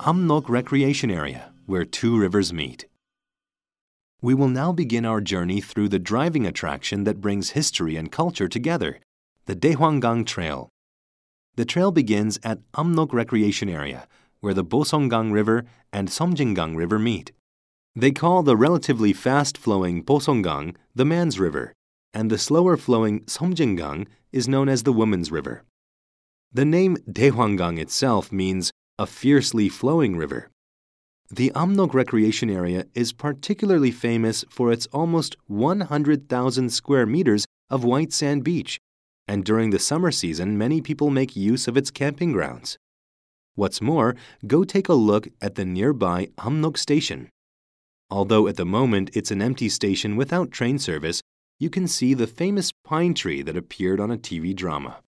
Amnok Recreation Area, where two rivers meet. We will now begin our journey through the driving attraction that brings history and culture together, the Daehwanggang Trail. The trail begins at Amnok Recreation Area, where the Bosonggang River and Somjingang River meet. They call the relatively fast-flowing Bosonggang the man's river, and the slower-flowing Somjingang is known as the woman's river. The name Daehwanggang itself means a fiercely flowing river. The Amnok Recreation Area is particularly famous for its almost 100,000 square meters of white sand beach, and during the summer season, many people make use of its camping grounds. What's more, go take a look at the nearby Amnok Station. Although at the moment it's an empty station without train service, you can see the famous pine tree that appeared on a TV drama.